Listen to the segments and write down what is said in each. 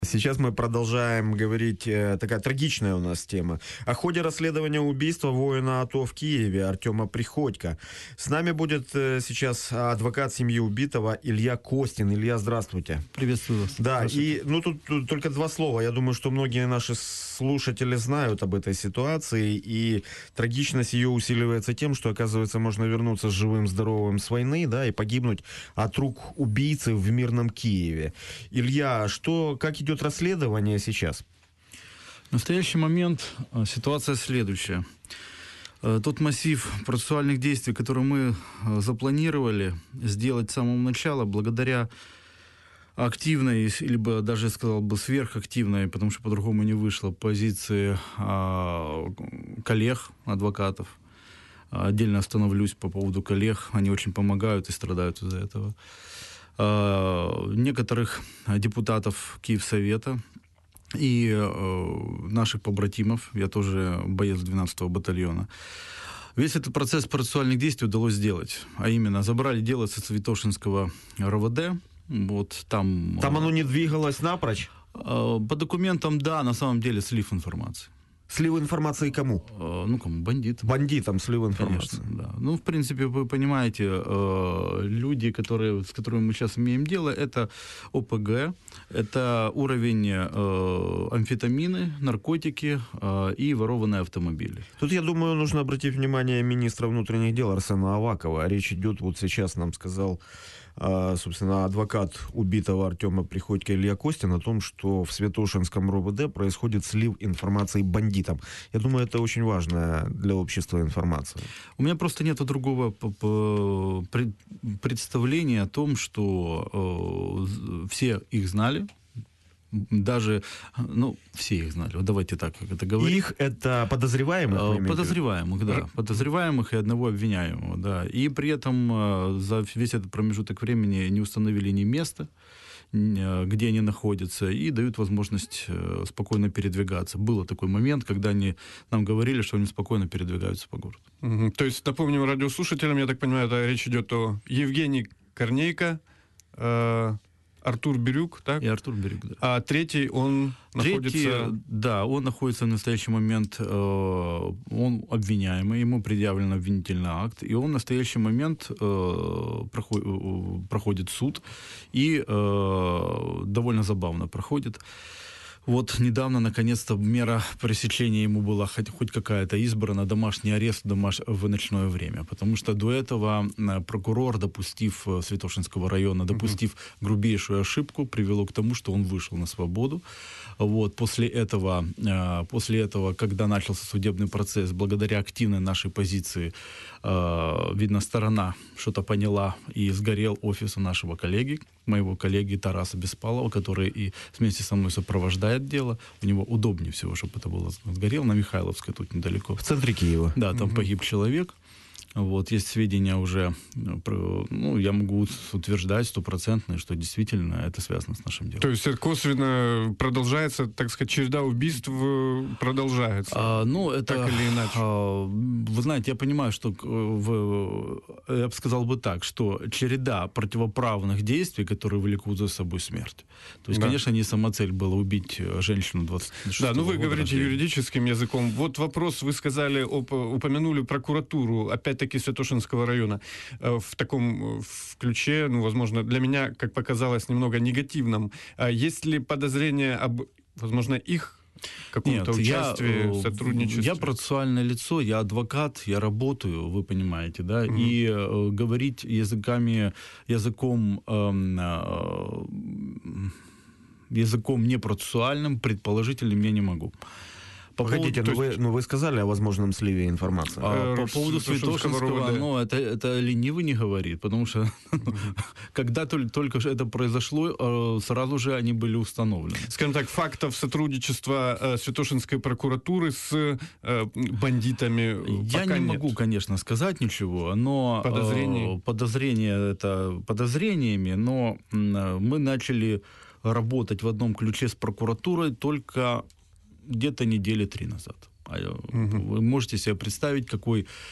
Сейчас мы продолжаем говорить, такая трагичная у нас тема. О ходе расследования убийства воина АТО в Киеве Артема Приходько. С нами будет сейчас адвокат семьи убитого Илья Костин. Илья, здравствуйте. Приветствую вас. Да, и тут только два слова. Я думаю, что многие наши слушатели знают об этой ситуации, и трагичность ее усиливается тем, что, оказывается, можно вернуться живым, здоровым с войны, да, и погибнуть от рук убийцы в мирном Киеве. Илья, как идет расследование сейчас? В настоящий момент ситуация следующая. Тот массив процессуальных действий, который мы запланировали сделать с самого начала, благодаря активной, либо даже, сказал бы, сверхактивной, потому что по-другому не вышло, позиции коллег, адвокатов. Отдельно остановлюсь по поводу коллег. Они очень помогают и страдают из-за этого. Некоторых депутатов Киевсовета и наших побратимов, я тоже боец 12-го батальона. Весь этот процесс процессуальных действий удалось сделать. А именно, забрали дело со Святошинского РОВД. Вот там оно не двигалось напрочь? По документам, да, на самом деле слив информации. Слив информации кому? Кому? Бандитам. Бандитам слив информации. Конечно, да. В принципе, вы понимаете, люди, с которыми мы сейчас имеем дело, это ОПГ, это уровень амфетамины, наркотики и ворованные автомобили. Тут, я думаю, нужно обратить внимание министра внутренних дел Арсена Авакова. Речь идет, вот сейчас нам сказал, собственно, адвокат убитого Артема Приходько Илья Костин о том, что в Святошинском РОВД происходит слив информации бандитам. Я думаю, это очень важная для общества информация. У меня просто нет другого представления о том, что все их знали. Даже, все их знали, вот давайте так, как это говорить. Их это подозреваемых? Подозреваемых, да. Подозреваемых и одного обвиняемого, да. И при этом за весь этот промежуток времени не установили ни места, где они находятся, и дают возможность спокойно передвигаться. Был такой момент, когда они нам говорили, что они спокойно передвигаются по городу. То есть, напомним радиослушателям, я так понимаю, речь идет о Евгении Корнейко, Артур Бирюк, так? И Артур Бирюк, да. А третий, он находится... Да, он находится в настоящий момент, он обвиняемый, ему предъявлен обвинительный акт, и он в настоящий момент проходит суд, и довольно забавно проходит. Вот недавно, наконец-то, мера пресечения ему была хоть какая-то избрана, домашний арест в ночное время. Потому что до этого прокурор, Святошинского района, допустив грубейшую ошибку, привело к тому, что он вышел на свободу. Вот. После этого, когда начался судебный процесс, благодаря активной нашей позиции, видно, сторона что-то поняла, и сгорел офис у нашего коллеги, моего коллеги Тараса Беспалова, который и вместе со мной сопровождает дело. У него удобнее всего, чтобы это было сгорело, на Михайловской, тут недалеко. В центре Киева. Да, там погиб человек. Вот, есть сведения уже, я могу утверждать стопроцентно, что действительно это связано с нашим делом. То есть это косвенно продолжается, так сказать, череда убийств продолжается? Так или иначе? Вы знаете, я понимаю, что я бы сказал бы так, что череда противоправных действий, которые влекут за собой смерть. То есть, конечно, не самоцель была убить женщину 26 года. Да, вы говорите юридическим языком. Вот вопрос, вы сказали, упомянули прокуратуру, опять-таки Святошинского района, в таком ключе, возможно, для меня, как показалось, немного негативном. Есть ли подозрения об, возможно, их каком-то участии, сотрудничестве? Я процессуальное лицо, я адвокат, я работаю, вы понимаете, да, и говорить языком непроцессуальным, предположительным я не могу. Погодите, вы сказали о возможном сливе информации. По поводу Святошинского, это ленивый не говорит, потому что когда только это произошло, сразу же они были установлены. Скажем так, фактов сотрудничества Святошинской прокуратуры с бандитами я не могу, конечно, сказать ничего, но подозрения это подозрениями, но мы начали работать в одном ключе с прокуратурой только где-то недели 3 назад. Вы можете себе представить,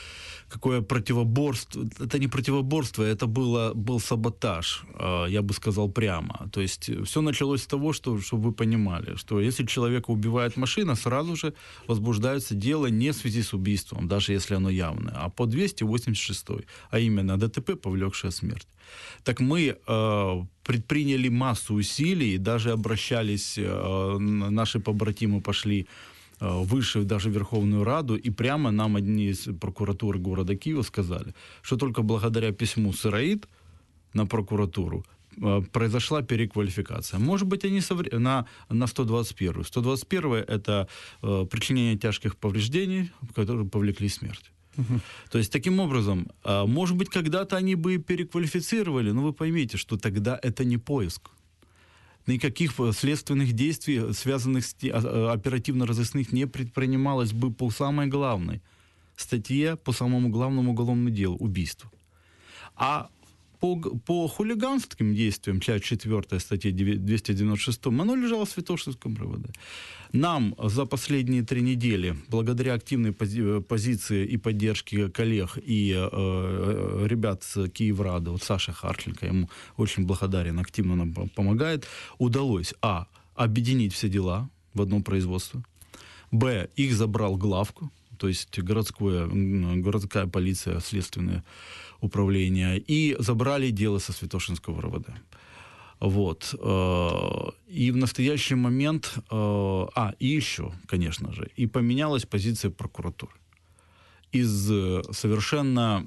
какое противоборство. Это не противоборство, это был саботаж, я бы сказал прямо. То есть все началось с того, чтобы вы понимали, что если человека убивает машина, сразу же возбуждается дело не в связи с убийством, даже если оно явное, а по 286, а именно ДТП, повлекшее смерть. Так мы предприняли массу усилий, даже обращались, наши побратимы пошли выше, даже в Верховную Раду, и прямо нам одни из прокуратуры города Киева сказали, что только благодаря письму Сыроид на прокуратуру произошла переквалификация. Может быть, они на 121-ю. 121-я — это причинение тяжких повреждений, которые повлекли смерть. То есть, таким образом, может быть, когда-то они бы переквалифицировали, но вы поймите, что тогда это не поиск. Никаких следственных действий, связанных с оперативно-розыскных, не предпринималось бы по самой главной статье, по самому главному уголовному делу — убийство. А по хулиганским действиям, часть 4 статьи 296, оно лежало в Святошинском РОВД. Нам за последние 3 недели, благодаря активной позиции и поддержке коллег и ребят с Киеврада, вот Саша Харченко, ему очень благодарен, активно нам помогает, удалось, объединить все дела в одно производство, их забрал главку, то есть городская полиция, следственное управление, и забрали дело со Святошинского РОВД. Вот. И в настоящий момент... и еще, конечно же, и поменялась позиция прокуратуры. Из совершенно,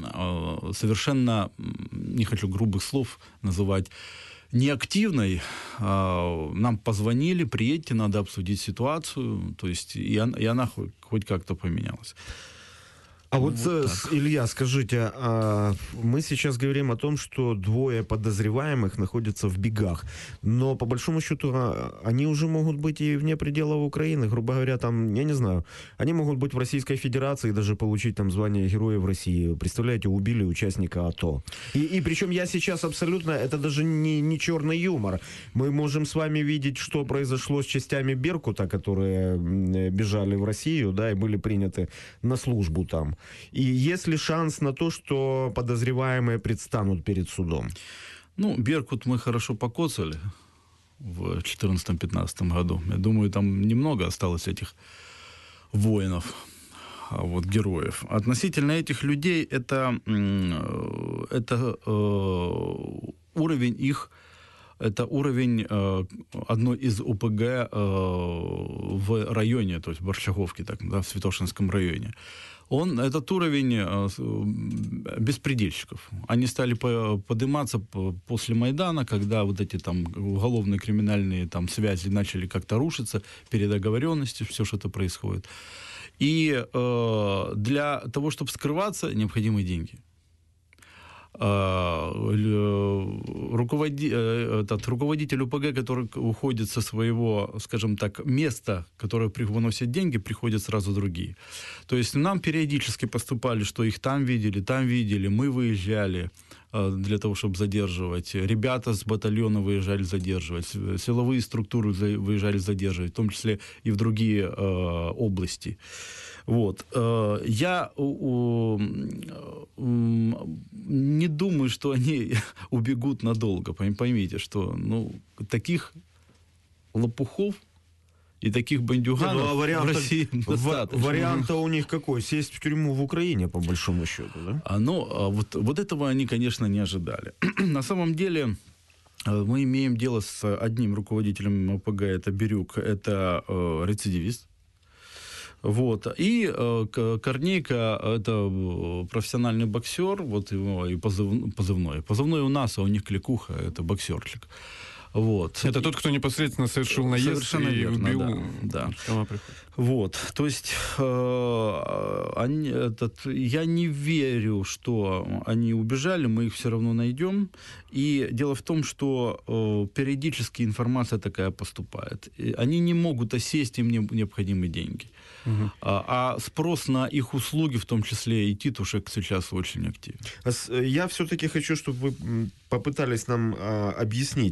не хочу грубых слов называть, неактивной, нам позвонили, приедьте, надо обсудить ситуацию, то есть и она хоть как-то поменялась. А вот, Илья, скажите, мы сейчас говорим о том, что 2 подозреваемых находятся в бегах, но по большому счету они уже могут быть и вне пределов Украины, грубо говоря, там, я не знаю, они могут быть в Российской Федерации и даже получить там звание Героев России. Представляете, убили участника АТО. И причем я сейчас абсолютно, это даже не черный юмор. Мы можем с вами видеть, что произошло с частями Беркута, которые бежали в Россию, да, и были приняты на службу там. И есть ли шанс на то, что подозреваемые предстанут перед судом? Беркут мы хорошо покоцали в 2014-2015 году. Я думаю, там немного осталось этих воинов, героев. Относительно этих людей, это уровень их, это уровень одной из ОПГ в районе, то есть в Борщаговке, в Святошинском районе. Этот уровень беспредельщиков. Они стали подниматься после Майдана, когда вот эти там уголовные криминальные там связи начали как-то рушиться, передоговоренности, все, что это происходит. И для того, чтобы скрываться, необходимы деньги. Руководитель УПГ, который уходит со своего, скажем так, места, которое выносит деньги, приходят сразу другие. То есть нам периодически поступали, что их там видели, мы выезжали для того, чтобы задерживать. Ребята с батальона выезжали задерживать. Силовые структуры выезжали задерживать, в том числе и в другие области. Вот. Я не думаю, что они убегут надолго. Поймите, что таких лопухов и таких бандюганов в России достаточно. Вариант-то у них какой? Сесть в тюрьму в Украине, по большому счету, да? Вот этого они, конечно, не ожидали. На самом деле, мы имеем дело с одним руководителем ОПГ, это Бирюк, это рецидивист. Вот. И Корнейко — это профессиональный боксер, вот его и позывной. Позывной у нас, а у них кликуха, это боксерчик. Вот. Это тот, кто непосредственно совершил наезд совершенно и верно, убил. Да. Вот. То есть я не верю, что они убежали, мы их все равно найдем. И дело в том, что периодически информация такая поступает. И они не могут осесть, им необходимы деньги. Угу. А спрос на их услуги, в том числе и Титушек, сейчас очень активен. Я все-таки хочу, чтобы вы попытались нам объяснить.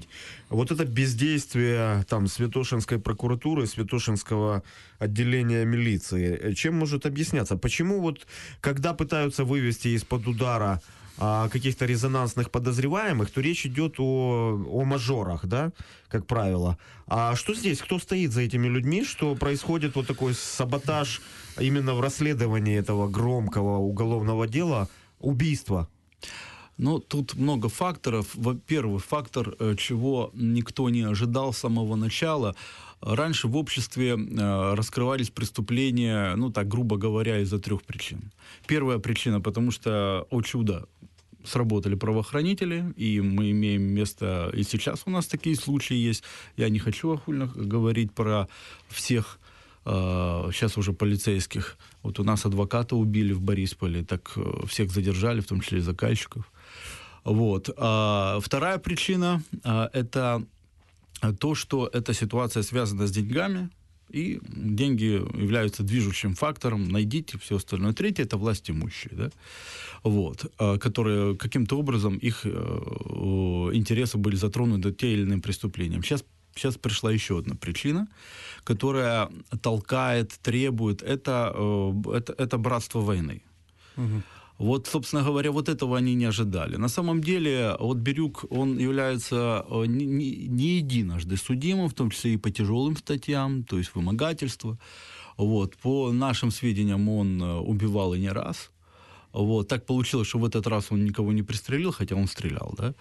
вот это бездействие там Святошинской прокуратуры, Святошинского отделения милиции, чем может объясняться? Почему вот, когда пытаются вывести из-под удара каких-то резонансных подозреваемых, то речь идет о мажорах, да, как правило. А что здесь? Кто стоит за этими людьми? Что происходит вот такой саботаж именно в расследовании этого громкого уголовного дела, убийства? Ну, тут много факторов. Во-первых, фактор, чего никто не ожидал с самого начала. Раньше в обществе раскрывались преступления, ну, так, грубо говоря, из-за 3 причин. Первая причина, потому что, о чудо, сработали правоохранители, и мы имеем место, и сейчас у нас такие случаи есть. Я не хочу охульно говорить про всех сейчас уже полицейских. Вот у нас адвоката убили в Борисполе, так всех задержали, в том числе и заказчиков. Вот. Вторая причина это то, что эта ситуация связана с деньгами, и деньги являются движущим фактором. Найдите все остальное. Третье — это власть имущие, да? Вот, которые каким-то образом их интересы были затронуты тем или иным преступлением. Сейчас пришла еще одна причина, которая толкает, требует. Это братство войны. Угу. Вот, собственно говоря, вот этого они не ожидали. На самом деле, вот Бирюк, он является не единожды судимым, в том числе и по тяжелым статьям, то есть вымогательство. Вот. По нашим сведениям, он убивал и не раз. Вот. Так получилось, что в этот раз он никого не пристрелил, хотя он стрелял, да?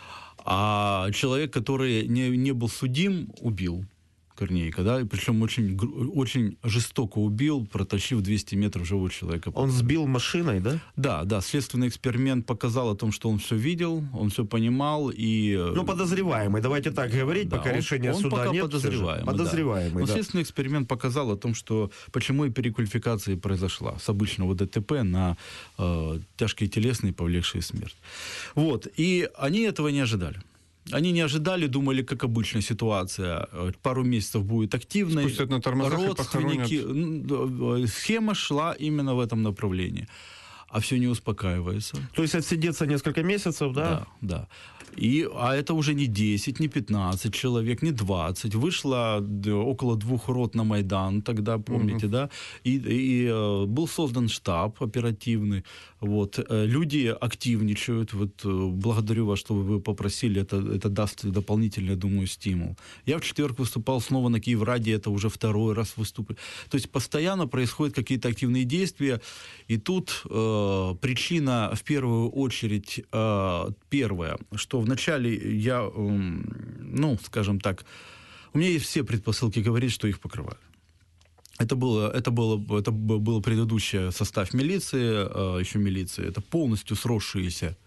А человек, который не был судим, убил Корнейка, да, и причем очень жестоко убил, протащив 200 метров живого человека. Он сбил машиной, да? Да, следственный эксперимент показал о том, что он все видел, он все понимал и... Ну, подозреваемый, давайте так говорить, да, пока решения он суда пока нет. Подозреваемый, подозреваемый, да. да. Но следственный эксперимент показал о том, что почему и переквалификация произошла с обычного ДТП на тяжкие телесные, повлекшие смерть. Вот, и они этого не ожидали. Они не ожидали, думали, как обычная ситуация. Пару месяцев будет активной. Спустят на тормозах родственники. Схема шла именно в этом направлении. А все не успокаивается. То есть отсидеться несколько месяцев, да? Да. А это уже не 10, не 15 человек, не 20. Вышло около 2 рот на Майдан тогда, помните, да? И был создан штаб оперативный. Вот. Люди активничают. Вот, благодарю вас, что вы попросили. Это даст дополнительный, я думаю, стимул. Я в четверг выступал снова на Киевраде. Это уже 2-й раз выступаю. То есть постоянно происходят какие-то активные действия. И тут причина, в первую очередь, первая, что вначале я, скажем так, у меня есть все предпосылки говорить, что их покрывали. Это был предыдущий состав милиции, еще милиции, это полностью сросшиеся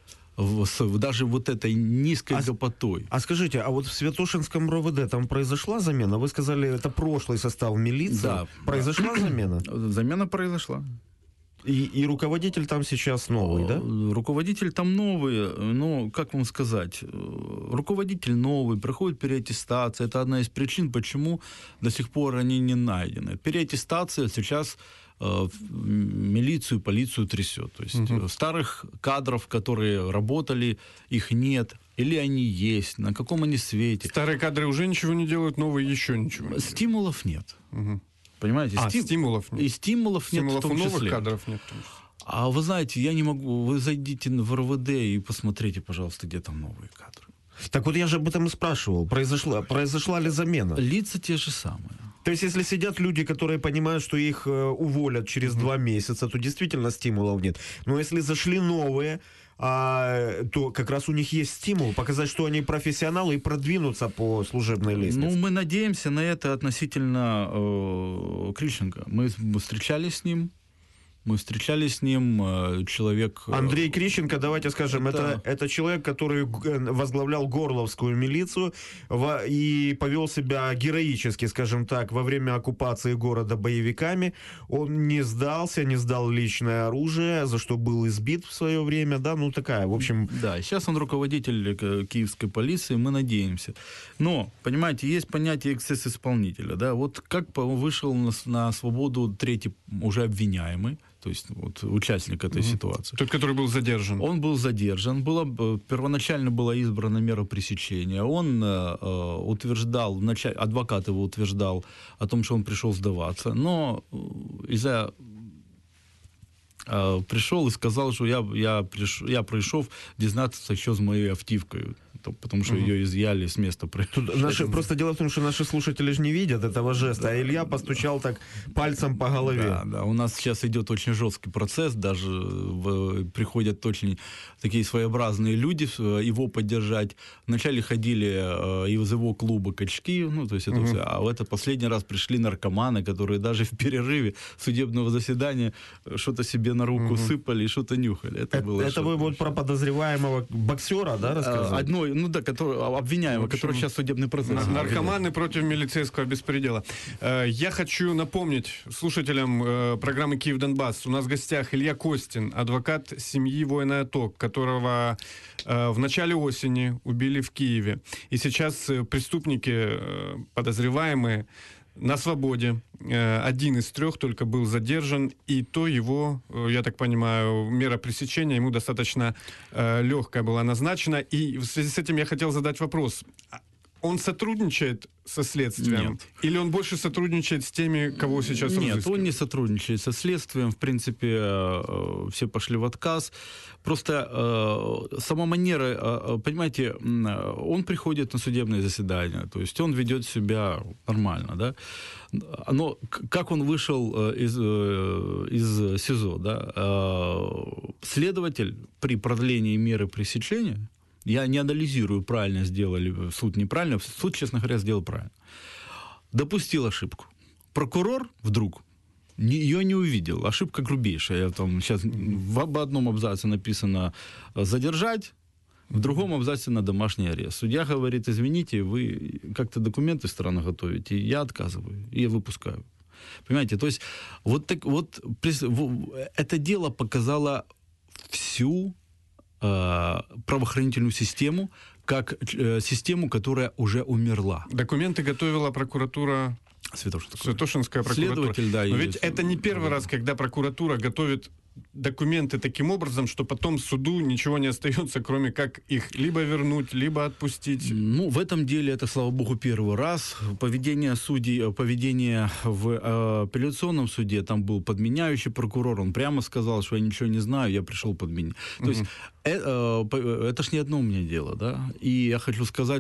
даже вот этой низкой гопотой. А скажите, а вот в Святошинском РОВД там произошла замена? Вы сказали, это прошлый состав милиции. Да. Произошла замена? Замена произошла. И руководитель там сейчас новый, да? Руководитель там новый, но, как вам сказать, руководитель новый, проходит переаттестация. Это одна из причин, почему до сих пор они не найдены. Переаттестация сейчас милицию, полицию трясет. То есть старых кадров, которые работали, их нет. Или они есть, на каком они свете. Старые кадры уже ничего не делают, новые еще ничего не делают. Стимулов нет. Понимаете? Стимулов нет. И стимулов нет в том новых числе. кадров нет. А вы знаете, я не могу... Вы зайдите в РОВД и посмотрите, пожалуйста, где там новые кадры. Так вот я же об этом и спрашивал. Произошла ли замена? Лица те же самые. То есть, если сидят люди, которые понимают, что их уволят через 2 месяца, то действительно стимулов нет. Но если зашли новые, то как раз у них есть стимул показать, что они профессионалы и продвинуться по служебной лестнице. Мы надеемся на это относительно Крищенко. Мы встречались с ним, человек... Андрей Крищенко, давайте скажем, это человек, который возглавлял Горловскую милицию и повел себя героически, скажем так, во время оккупации города боевиками. Он не сдал личное оружие, за что был избит в свое время, да, такая, в общем... Да, сейчас он руководитель киевской полиции, мы надеемся. Но, понимаете, есть понятие эксцесс исполнителя, да, вот как вышел на свободу 3-й уже обвиняемый, то есть вот участник этой ситуации. Тот, который был задержан. Он был задержан, первоначально была избрана мера пресечения. Он утверждал, адвокат его утверждал о том, что он пришел сдаваться, но пришел и сказал, что я прийшов дізнатися, що з моєю автівкою. Потому что ее изъяли с места происшествия. Просто дело в том, что наши слушатели же не видят этого жеста, а Илья постучал так пальцем по голове. Да, у нас сейчас идет очень жесткий процесс, даже приходят очень такие своеобразные люди его поддержать. Вначале ходили из его клуба качки, ну, то есть это все, а в это последний раз пришли наркоманы, которые даже в перерыве судебного заседания что-то себе на руку сыпали и что-то нюхали. Это вы вот про подозреваемого боксера, да, рассказывали? Обвиняемого, который сейчас судебный процесс. Наркоманы против милицейского беспредела. Я хочу напомнить слушателям программы «Киев-Донбасс». У нас в гостях Илья Костин, адвокат семьи воина АТО, которого в начале осени убили в Киеве. И сейчас преступники, подозреваемые, на свободе. Один из 3 только был задержан, и то его, я так понимаю, мера пресечения ему достаточно легкая была назначена. И в связи с этим я хотел задать вопрос. Он сотрудничает со следствием? Нет. Или он больше сотрудничает с теми, кого сейчас разыскивают? Нет, он не сотрудничает со следствием. В принципе, все пошли в отказ. Просто сама манера, понимаете, он приходит на судебное заседание, то есть он ведет себя нормально, да. Но как он вышел из СИЗО, да, следователь при продлении меры пресечения, я не анализирую, правильно сделали суд, неправильно. Суд, честно говоря, сделал правильно. Допустил ошибку. Прокурор вдруг ее не увидел. Ошибка грубейшая. Там сейчас в одном абзаце написано «задержать», в другом абзаце на домашний арест. Судья говорит: извините, вы как-то документы странно готовите, я отказываю, и я выпускаю. Понимаете, то есть вот это дело показало всю правоохранительную систему как систему, которая уже умерла. Документы готовила прокуратура Святошинская прокуратура. Следователь, да. Но ведь это не первый раз, когда прокуратура готовит документы таким образом, что потом суду ничего не остается, кроме как их либо вернуть, либо отпустить. Ну, в этом деле это, слава богу, первый раз. Поведение в апелляционном суде, там был подменяющий прокурор, он прямо сказал, что я ничего не знаю, я пришел подменить. То есть это ж не одно у меня дело, да. И я хочу сказать,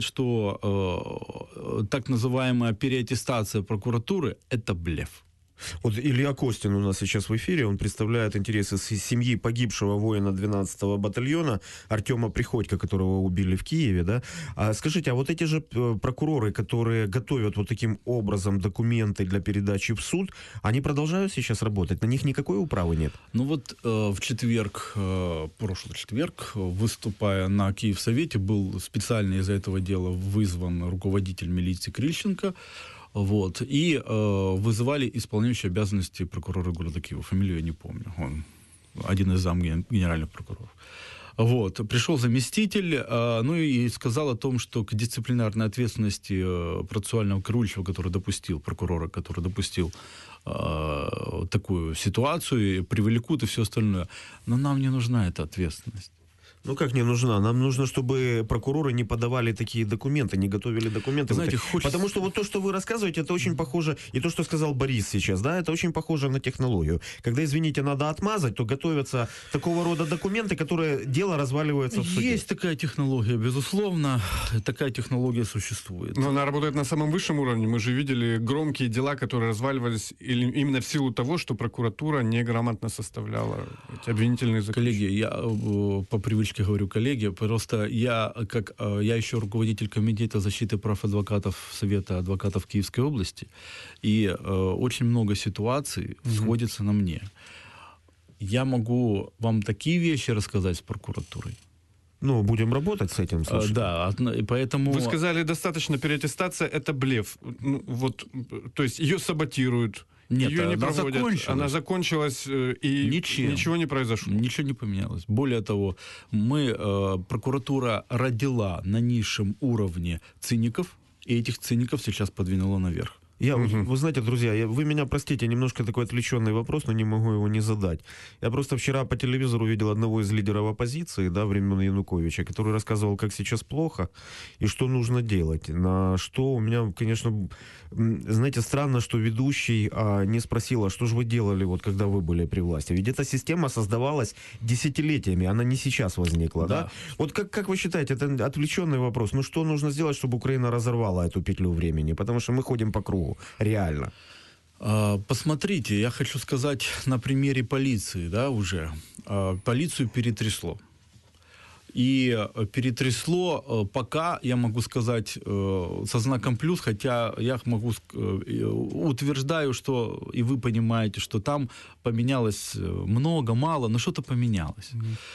что так называемая переаттестация прокуратуры — это блеф. Вот Илья Костин у нас сейчас в эфире, он представляет интересы семьи погибшего воина 12-го батальона Артема Приходько, которого убили в Киеве, да? А скажите, а вот эти же прокуроры, которые готовят вот таким образом документы для передачи в суд, они продолжают сейчас работать? На них никакой управы нет? Ну вот в четверг, прошлый четверг, выступая на Киевсовете, был специально из-за этого дела вызван руководитель милиции Крильченко. Вот, и вызывали исполняющий обязанности прокурора города Киева. Фамилию я не помню. Он один из генеральных прокуроров. Вот, пришел заместитель, ну и сказал о том, что к дисциплинарной ответственности процессуального керующего, прокурора, который допустил такую ситуацию, привлекут и все остальное. Но нам не нужна эта ответственность. Ну как не нужна? Нам нужно, чтобы прокуроры не подавали такие документы, не готовили документы. Знаете, Потому что вот то, что вы рассказываете, это очень похоже, и то, что сказал Борис сейчас, да, это очень похоже на технологию. Когда, извините, надо отмазать, то готовятся такого рода документы, которые дело разваливается в суде. Есть такая технология, безусловно, такая технология существует. Но она работает на самом высшем уровне. Мы же видели громкие дела, которые разваливались именно в силу того, что прокуратура неграмотно составляла эти обвинительные заключения. Коллеги, я по привычке говорю коллеги, просто я еще руководитель комитета защиты прав адвокатов Совета адвокатов Киевской области, и очень много ситуаций сходится на мне. Я могу вам такие вещи рассказать с прокуратурой. Ну, будем работать с этим, слушай. Да, поэтому... Вы сказали, достаточно переаттестация, это блеф. Ну, вот, то есть ее саботируют. Нет, ее не она проводят. закончилась. Она закончилась, и ничего не произошло. Ничего не поменялось. Более того, прокуратура родила на низшем уровне циников, и этих циников сейчас подвинула наверх. Вы знаете, друзья, вы меня простите, немножко такой отвлеченный вопрос, но не могу его не задать. Я просто вчера по телевизору видел одного из лидеров оппозиции, да, времен Януковича, который рассказывал, как сейчас плохо и что нужно делать. На что у меня, конечно, знаете, странно, что ведущий не спросил, а что же вы делали, вот, когда вы были при власти? Ведь эта система создавалась десятилетиями, она не сейчас возникла, да? Вот как вы считаете, это отвлеченный вопрос, ну что нужно сделать, чтобы Украина разорвала эту петлю времени? Потому что мы ходим по кругу. Реально. Посмотрите, я хочу сказать на примере полиции, да, уже. Полицию перетрясло. И перетрясло пока, я могу сказать, со знаком плюс, хотя я могу утверждаю, что и вы понимаете, что там поменялось много, мало, но что-то поменялось.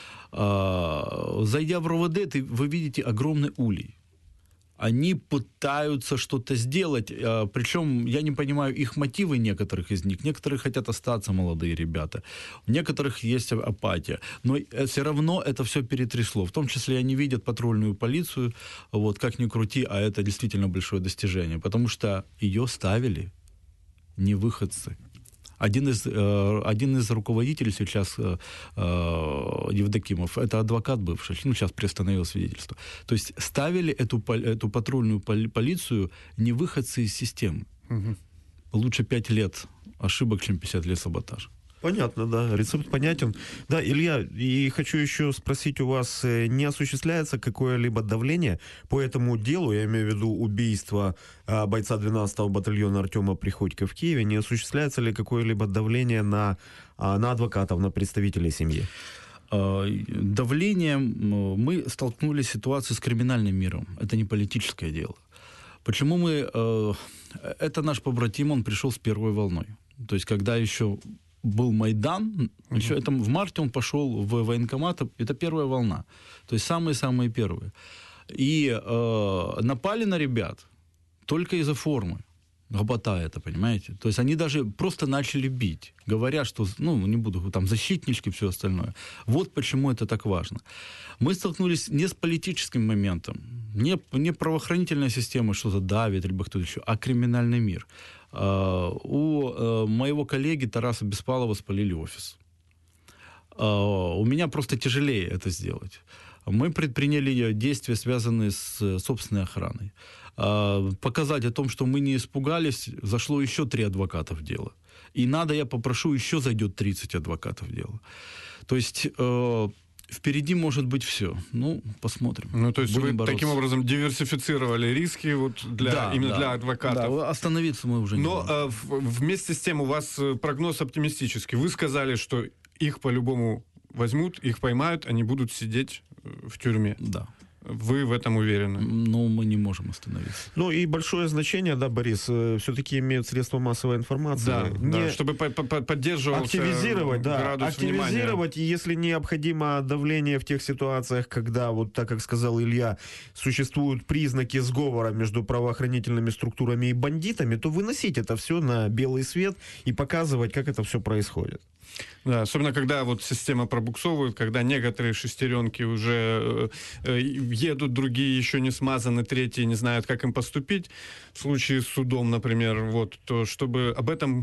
Зайдя в РОВД, вы видите огромный улей. Они пытаются что-то сделать, причем я не понимаю их мотивы некоторых из них. Некоторые хотят остаться, молодые ребята. У некоторых есть апатия. Но все равно это все перетрясло. В том числе они видят патрульную полицию, вот, как ни крути, а это действительно большое достижение. Потому что ее ставили не выходцы. Один из руководителей сейчас, Евдокимов, это адвокат бывший, сейчас приостановил свидетельство. То есть ставили эту патрульную полицию не выходцы из системы. Угу. Лучше 5 лет ошибок, чем 50 лет саботажа. Понятно, да, рецепт понятен. Да, Илья, и хочу еще спросить у вас, не осуществляется какое-либо давление по этому делу, я имею в виду убийство бойца 12-го батальона Артема Приходько в Киеве, не осуществляется ли какое-либо давление на адвокатов, на представителей семьи? Давлением мы столкнулись с ситуацией с криминальным миром, это не политическое дело. Почему это наш побратим, он пришел с первой волной, то есть когда еще был Майдан, еще это, в марте он пошел в военкомат, это первая волна, то есть самые-самые первые. И напали на ребят только из-за формы, гопота это, понимаете? То есть они даже просто начали бить, говоря, что, не буду, там, защитнички, все остальное. Вот почему это так важно. Мы столкнулись не с политическим моментом, не правоохранительная система что-то давит, либо кто-то еще, а криминальный мир. У моего коллеги Тараса Беспалова спалили офис. У меня просто тяжелее это сделать. Мы предприняли действия, связанные с собственной охраной. Показать о том, что мы не испугались, зашло еще 3 адвоката в дело. И я попрошу, еще зайдет 30 адвокатов в дело. То есть впереди может быть все. Посмотрим. То есть будем вы бороться. Таким образом диверсифицировали риски для адвокатов. Да, остановиться мы уже не можем. Но вместе с тем у вас прогноз оптимистический. Вы сказали, что их по-любому возьмут, их поймают, они будут сидеть в тюрьме. Да. Вы в этом уверены? Мы не можем остановиться. И большое значение, да, Борис, все-таки имеют средства массовой информации. Да, чтобы поддерживался активизировать, и если необходимо давление в тех ситуациях, когда, вот так как сказал Илья, существуют признаки сговора между правоохранительными структурами и бандитами, то выносить это все на белый свет и показывать, как это все происходит. Да, особенно когда система пробуксовывает, когда некоторые шестеренки уже едут, другие еще не смазаны, третьи не знают, как им поступить. В случае с судом, например, то чтобы об этом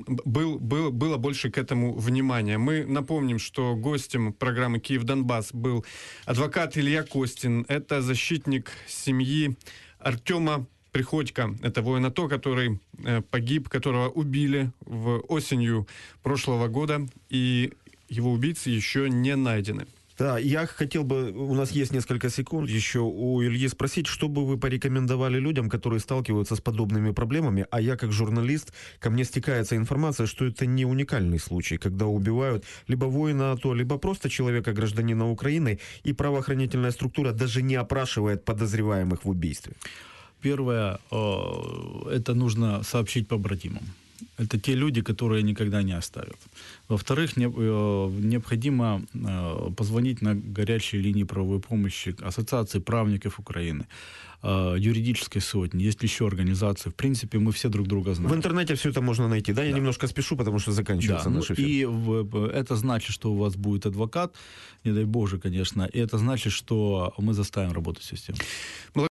было больше к этому внимания. Мы напомним, что гостем программы «Киев-Донбасс» был адвокат Илья Костин. Это защитник семьи Артема Приходько. Это воин АТО, который погиб, которого убили осенью прошлого года, и его убийцы еще не найдены. Да, я хотел бы, у нас есть несколько секунд еще у Ильи спросить, что бы вы порекомендовали людям, которые сталкиваются с подобными проблемами, а я как журналист, ко мне стекается информация, что это не уникальный случай, когда убивают либо воина АТО, либо просто человека, гражданина Украины, и правоохранительная структура даже не опрашивает подозреваемых в убийстве. Первое, это нужно сообщить побратимам. Это те люди, которые никогда не оставят. Во-вторых, необходимо позвонить на горячие линии правовой помощи Ассоциации правников Украины, юридической сотни. Есть еще организации. В принципе, мы все друг друга знаем. В интернете все это можно найти. Да, я немножко спешу, потому что заканчивается наш эфир. И это значит, что у вас будет адвокат, не дай Боже, конечно, и это значит, что мы заставим работать систему.